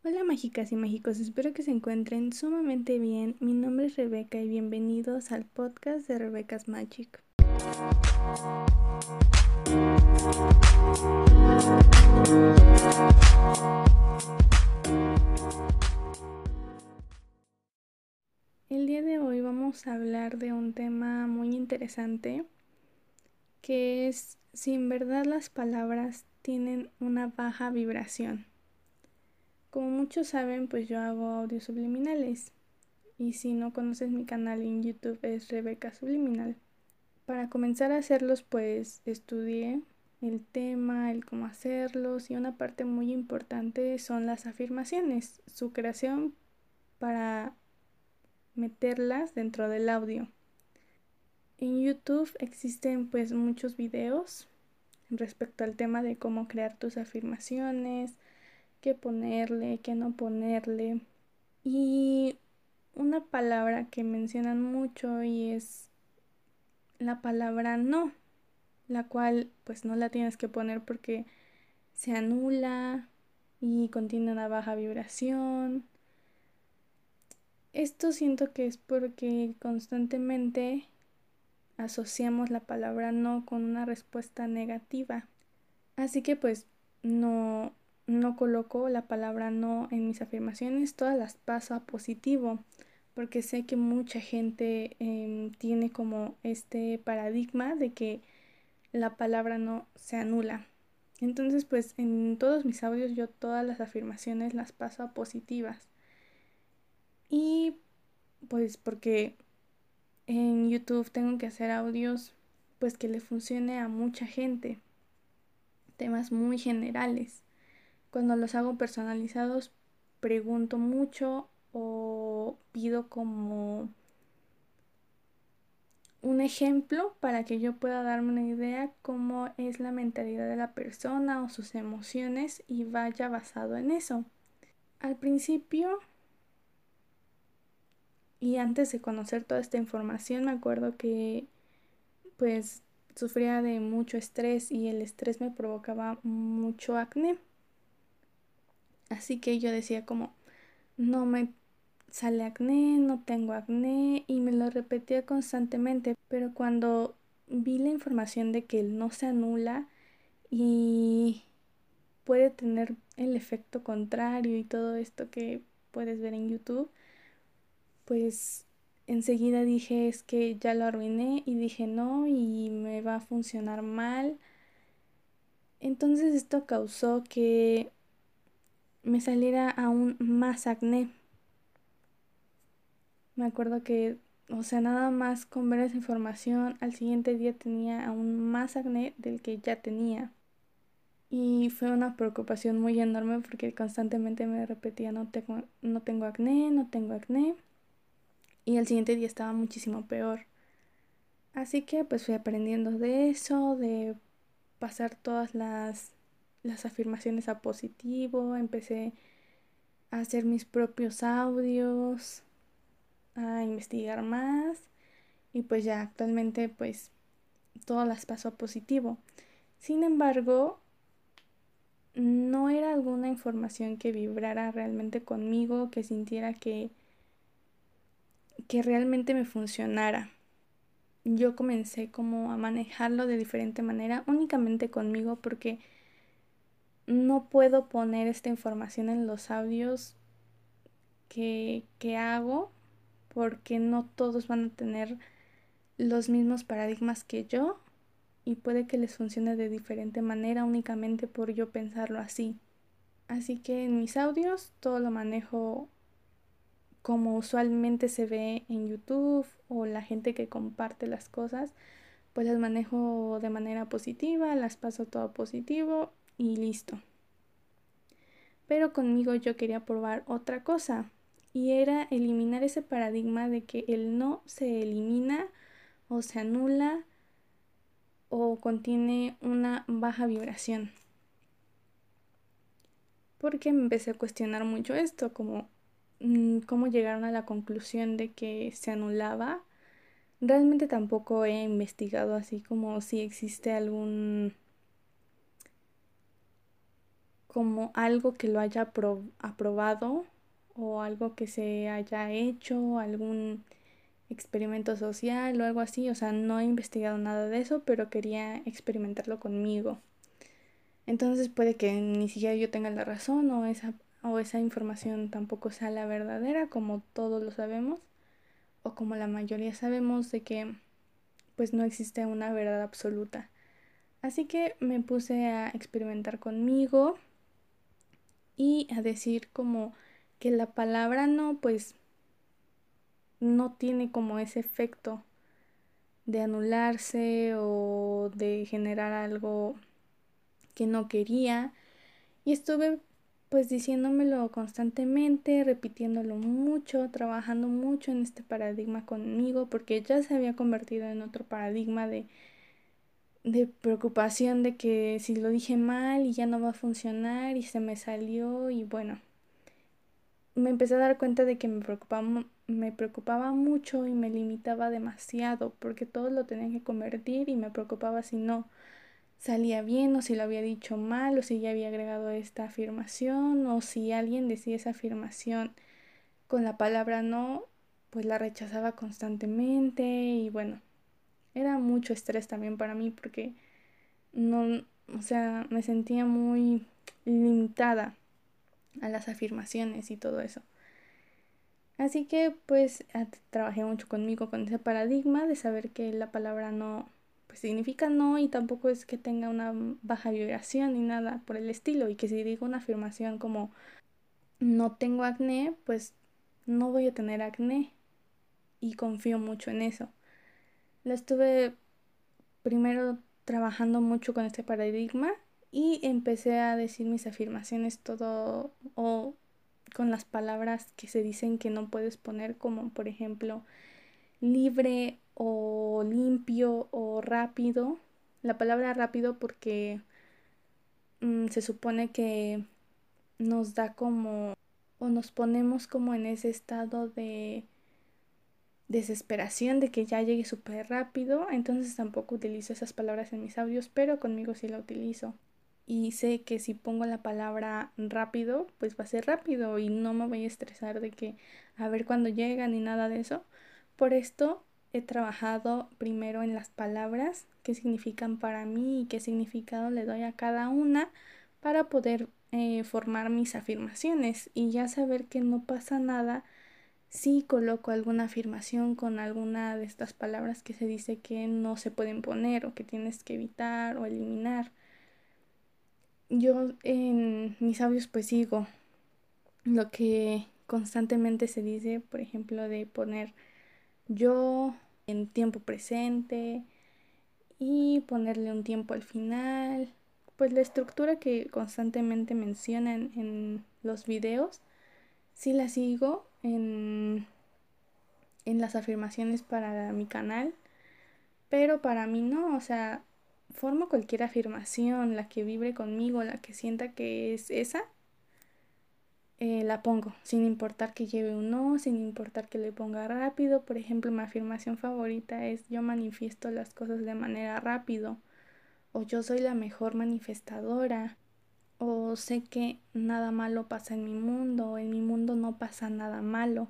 Hola mágicas y mágicos, espero que se encuentren sumamente bien. Mi nombre es Rebeca y bienvenidos al podcast de Rebecca's Magic. El día de hoy vamos a hablar de un tema muy interesante, que es si en verdad las palabras tienen una baja vibración. Como muchos saben, pues yo hago audios subliminales. Y si no conoces mi canal en YouTube es Rebeca Subliminal. Para comenzar a hacerlos, pues estudié el tema, el cómo hacerlos, y una parte muy importante son las afirmaciones, su creación para meterlas dentro del audio. En YouTube existen pues muchos videos respecto al tema de cómo crear tus afirmaciones, qué ponerle, qué no ponerle. Y una palabra que mencionan mucho y es la palabra no, la cual pues no la tienes que poner porque se anula y contiene una baja vibración. Esto siento que es porque constantemente asociamos la palabra no con una respuesta negativa. Así que pues no, no coloco la palabra no en mis afirmaciones, todas las paso a positivo, porque sé que mucha gente tiene como este paradigma de que la palabra no se anula. Entonces, pues en todos mis audios yo todas las afirmaciones las paso a positivas. Y pues porque en YouTube tengo que hacer audios pues que le funcione a mucha gente, temas muy generales. Cuando los hago personalizados pregunto mucho o pido como un ejemplo para que yo pueda darme una idea cómo es la mentalidad de la persona o sus emociones y vaya basado en eso. Al principio y antes de conocer toda esta información me acuerdo que pues sufría de mucho estrés y el estrés me provocaba mucho acné. Así que yo decía como no me sale acné, no tengo acné y me lo repetía constantemente, pero cuando vi la información de que él no se anula y puede tener el efecto contrario y todo esto que puedes ver en YouTube, pues enseguida dije es que ya lo arruiné y dije no y me va a funcionar mal. Entonces esto causó que me saliera aún más acné. Me acuerdo que, o sea, nada más con ver esa información, al siguiente día tenía aún más acné del que ya tenía. Y fue una preocupación muy enorme porque constantemente me repetía, no tengo acné, no tengo acné. Y al siguiente día estaba muchísimo peor. Así que pues fui aprendiendo de eso, de pasar todas las afirmaciones a positivo. Empecé a hacer mis propios audios, a investigar más. Y pues ya actualmente pues todas las paso a positivo. Sin embargo, no era alguna información que vibrara realmente conmigo, que sintiera que realmente me funcionara. Yo comencé como a manejarlo de diferente manera, únicamente conmigo, porque no puedo poner esta información en los audios que hago, porque no todos van a tener los mismos paradigmas que yo y puede que les funcione de diferente manera únicamente por yo pensarlo así. Así que en mis audios todo lo manejo como usualmente se ve en YouTube o la gente que comparte las cosas, pues las manejo de manera positiva, las paso todo positivo y listo. Pero conmigo yo quería probar otra cosa y era eliminar ese paradigma de que el no se elimina o se anula o contiene una baja vibración. Porque me empecé a cuestionar mucho esto, como cómo llegaron a la conclusión de que se anulaba. Realmente tampoco he investigado así como si existe algún como algo que lo haya aprobado o algo que se haya hecho, algún experimento social o algo así. O sea, no he investigado nada de eso, pero quería experimentarlo conmigo. Entonces puede que ni siquiera yo tenga la razón o esa información tampoco sea la verdadera, como todos lo sabemos, o como la mayoría sabemos de que pues no existe una verdad absoluta. Así que me puse a experimentar conmigo y a decir como que la palabra no, pues no tiene como ese efecto de anularse o de generar algo que no quería. Y estuve pues diciéndomelo constantemente, repitiéndolo mucho, trabajando mucho en este paradigma conmigo, porque ya se había convertido en otro paradigma de preocupación de que si lo dije mal y ya no va a funcionar y se me salió y bueno, me empecé a dar cuenta de que me preocupaba mucho y me limitaba demasiado porque todo lo tenía que convertir y me preocupaba si no salía bien o si lo había dicho mal o si ya había agregado esta afirmación o si alguien decía esa afirmación con la palabra no, pues la rechazaba constantemente y bueno, era mucho estrés también para mí porque no, o sea, me sentía muy limitada a las afirmaciones y todo eso. Así que pues trabajé mucho conmigo con ese paradigma de saber que la palabra no pues significa no y tampoco es que tenga una baja vibración ni nada por el estilo y que si digo una afirmación como no tengo acné, pues no voy a tener acné y confío mucho en eso. Lo estuve primero trabajando mucho con este paradigma y empecé a decir mis afirmaciones todo o con las palabras que se dicen que no puedes poner como por ejemplo libre o limpio o rápido. La palabra rápido porque se supone que nos da como o nos ponemos como en ese estado de desesperación de que ya llegue súper rápido, entonces tampoco utilizo esas palabras en mis audios, pero conmigo sí la utilizo. Y sé que si pongo la palabra rápido, pues va a ser rápido y no me voy a estresar de que a ver cuándo llega ni nada de eso. Por esto he trabajado primero en las palabras, qué significan para mí y qué significado le doy a cada una para poder formar mis afirmaciones y ya saber que no pasa nada si coloco alguna afirmación con alguna de estas palabras que se dice que no se pueden poner o que tienes que evitar o eliminar. Yo en mis audios pues sigo lo que constantemente se dice, por ejemplo, de poner yo en tiempo presente y ponerle un tiempo al final. Pues la estructura que constantemente mencionan en los videos, sí la sigo en las afirmaciones para mi canal, pero para mí no, o sea, formo cualquier afirmación, la que vibre conmigo, la que sienta que es esa, la pongo, sin importar que lleve un no, sin importar que le ponga rápido. Por ejemplo, mi afirmación favorita es yo manifiesto las cosas de manera rápido, o yo soy la mejor manifestadora, o sé que nada malo pasa en mi mundo, o en mi mundo no pasa nada malo.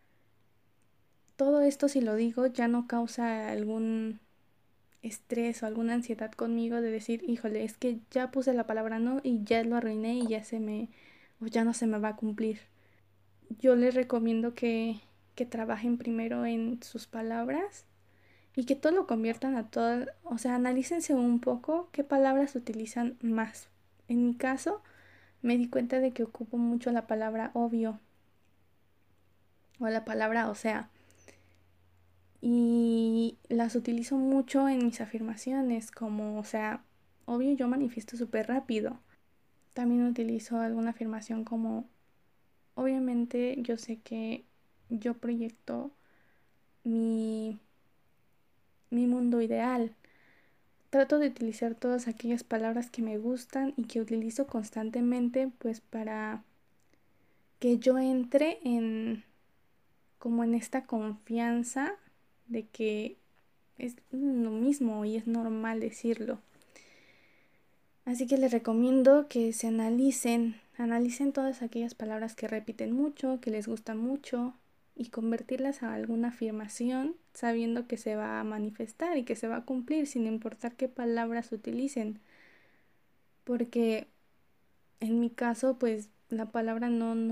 Todo esto, si lo digo, ya no causa algún estrés o alguna ansiedad conmigo de decir, híjole, es que ya puse la palabra no y ya lo arruiné y o ya no se me va a cumplir. Yo les recomiendo que trabajen primero en sus palabras y que todo lo conviertan a todo, o sea, analícense un poco qué palabras utilizan más. En mi caso, me di cuenta de que ocupo mucho la palabra obvio o la palabra o sea. Y las utilizo mucho en mis afirmaciones, como, o sea, obvio yo manifiesto súper rápido. También utilizo alguna afirmación como, obviamente yo sé que yo proyecto mi, mi mundo ideal. Trato de utilizar todas aquellas palabras que me gustan y que utilizo constantemente, pues para que yo entre en como en esta confianza de que es lo mismo y es normal decirlo. Así que les recomiendo que se analicen todas aquellas palabras que repiten mucho, que les gustan mucho y convertirlas a alguna afirmación sabiendo que se va a manifestar y que se va a cumplir sin importar qué palabras utilicen. Porque en mi caso, pues la palabra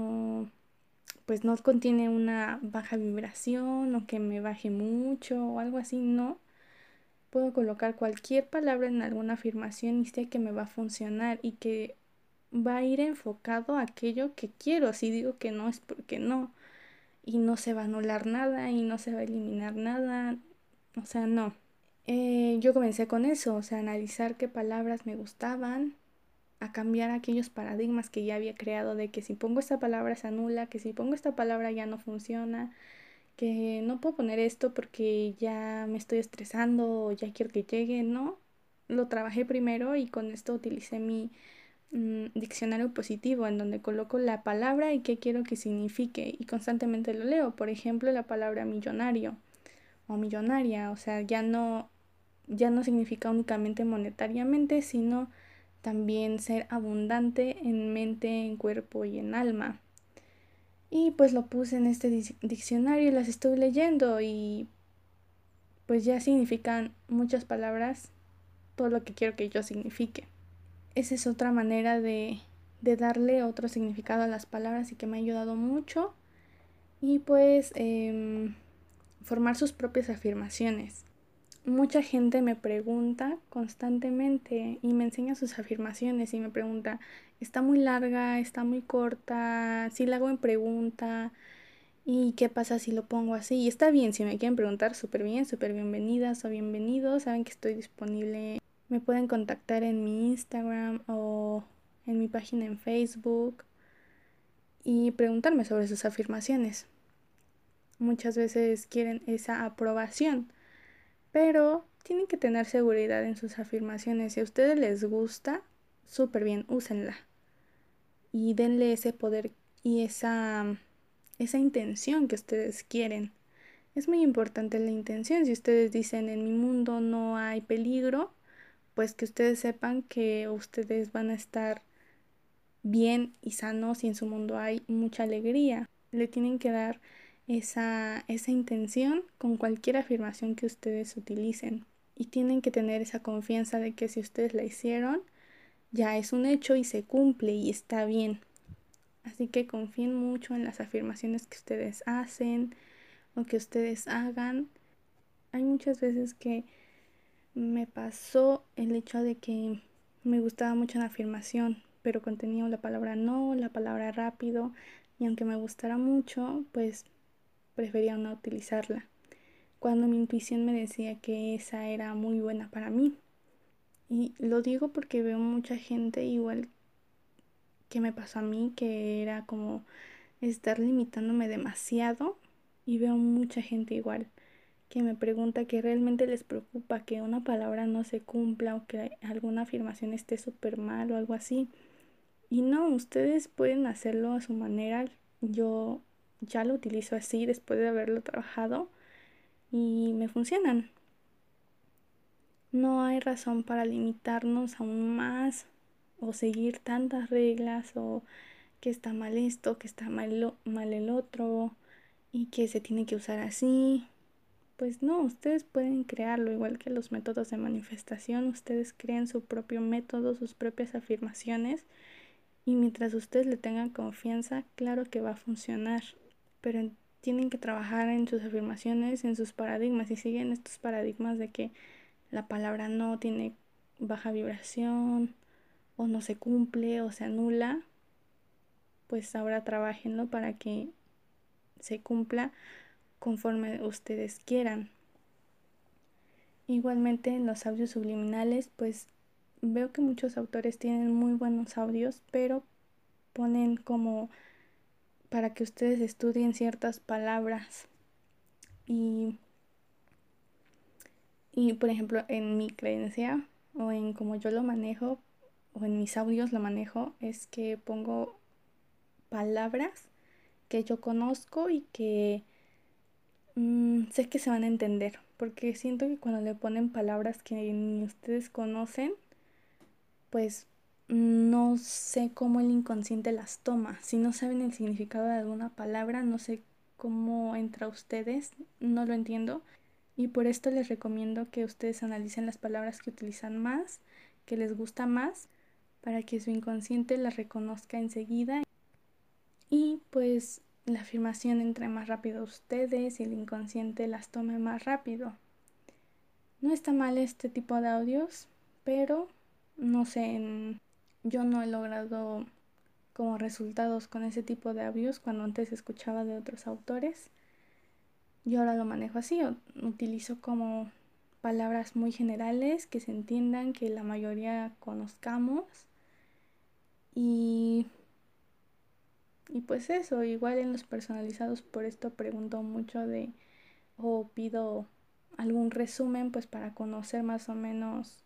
pues no contiene una baja vibración o que me baje mucho o algo así, no. Puedo colocar cualquier palabra en alguna afirmación y sé que me va a funcionar y que va a ir enfocado a aquello que quiero. Si digo que no es porque no. Y no se va a anular nada y no se va a eliminar nada. O sea, no. Yo comencé con eso, o sea, analizar qué palabras me gustaban, a cambiar aquellos paradigmas que ya había creado de que si pongo esta palabra se anula, que si pongo esta palabra ya no funciona, que no puedo poner esto porque ya me estoy estresando o ya quiero que llegue, no. Lo trabajé primero y con esto utilicé mi diccionario positivo en donde coloco la palabra y qué quiero que signifique y constantemente lo leo. Por ejemplo, la palabra millonario o millonaria, o sea, ya no significa únicamente monetariamente, sino también ser abundante en mente, en cuerpo y en alma. Y pues lo puse en este diccionario y las estoy leyendo y pues ya significan muchas palabras todo lo que quiero que yo signifique. Esa es otra manera de darle otro significado a las palabras y que me ha ayudado mucho. Y pues formar sus propias afirmaciones. Mucha gente me pregunta constantemente y me enseña sus afirmaciones y me pregunta, está muy larga, está muy corta, si la hago en pregunta y qué pasa si lo pongo así. Y está bien, si me quieren preguntar, súper bien, súper bienvenidas o bienvenidos, saben que estoy disponible. Me pueden contactar en mi Instagram o en mi página en Facebook y preguntarme sobre sus afirmaciones. Muchas veces quieren esa aprobación, pero tienen que tener seguridad en sus afirmaciones. Si a ustedes les gusta, súper bien, úsenla. Y denle ese poder y esa intención que ustedes quieren. Es muy importante la intención. Si ustedes dicen en mi mundo no hay peligro, pues que ustedes sepan que ustedes van a estar bien y sanos y en su mundo hay mucha alegría. Le tienen que dar esa intención con cualquier afirmación que ustedes utilicen. Y tienen que tener esa confianza de que si ustedes la hicieron, ya es un hecho y se cumple y está bien. Así que confíen mucho en las afirmaciones que ustedes hacen o que ustedes hagan. Hay muchas veces que me pasó el hecho de que me gustaba mucho una afirmación, pero contenía la palabra no, la palabra rápido, y aunque me gustara mucho, pues prefería no utilizarla, cuando mi intuición me decía que esa era muy buena para mí. Y lo digo porque veo mucha gente igual que me pasó a mí, que era como estar limitándome demasiado, y veo mucha gente igual que me pregunta que realmente les preocupa que una palabra no se cumpla o que alguna afirmación esté súper mal o algo así. Y no, ustedes pueden hacerlo a su manera. Yo ya lo utilizo así después de haberlo trabajado y me funcionan. No hay razón para limitarnos aún más o seguir tantas reglas o que está mal esto, que está mal el otro y que se tiene que usar así. Pues no, ustedes pueden crearlo, igual que los métodos de manifestación, ustedes crean su propio método, sus propias afirmaciones y mientras ustedes le tengan confianza, claro que va a funcionar, pero tienen que trabajar en sus afirmaciones, en sus paradigmas y siguen estos paradigmas de que la palabra no tiene baja vibración o no se cumple o se anula, pues ahora trabajenlo para que se cumpla conforme ustedes quieran. Igualmente en los audios subliminales, pues veo que muchos autores tienen muy buenos audios, pero ponen como para que ustedes estudien ciertas palabras. Y, y por ejemplo, en mi creencia o en como yo lo manejo o en mis audios lo manejo, es que pongo palabras que yo conozco y que sé que se van a entender. Porque siento que cuando le ponen palabras que ni ustedes conocen, pues no sé cómo el inconsciente las toma. Si no saben el significado de alguna palabra, no sé cómo entra a ustedes, no lo entiendo. Y por esto les recomiendo que ustedes analicen las palabras que utilizan más, que les gusta más, para que su inconsciente las reconozca enseguida. Y pues la afirmación entre más rápido a ustedes y el inconsciente las tome más rápido. No está mal este tipo de audios, pero no sé, yo no he logrado como resultados con ese tipo de audios cuando antes escuchaba de otros autores. Yo ahora lo manejo así, utilizo como palabras muy generales que se entiendan, que la mayoría conozcamos y, y pues eso, igual en los personalizados por esto pregunto mucho o pido algún resumen pues para conocer más o menos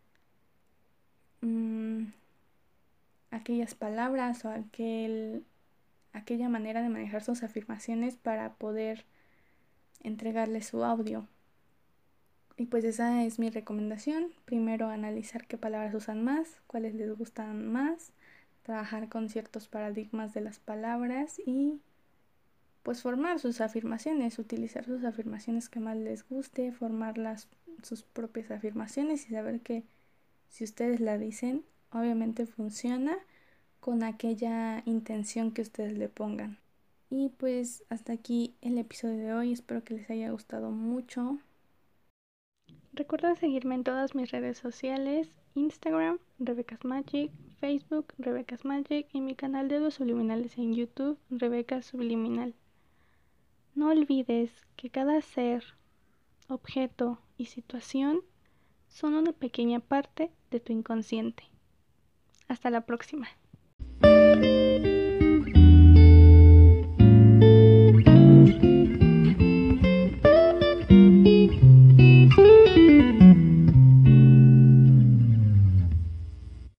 aquellas palabras o aquella manera de manejar sus afirmaciones para poder entregarle su audio. Y pues esa es mi recomendación. Primero analizar qué palabras usan más, cuáles les gustan más, trabajar con ciertos paradigmas de las palabras y pues formar sus afirmaciones, utilizar sus afirmaciones que más les guste, formar sus propias afirmaciones y saber que si ustedes la dicen, obviamente funciona con aquella intención que ustedes le pongan. Y pues hasta aquí el episodio de hoy, espero que les haya gustado mucho. Recuerda seguirme en todas mis redes sociales, Instagram, Rebecca's Magic, Facebook, Rebecca's Magic y mi canal de Dedos Subliminales en YouTube, Rebecca Subliminal. No olvides que cada ser, objeto y situación son una pequeña parte de tu inconsciente. Hasta la próxima.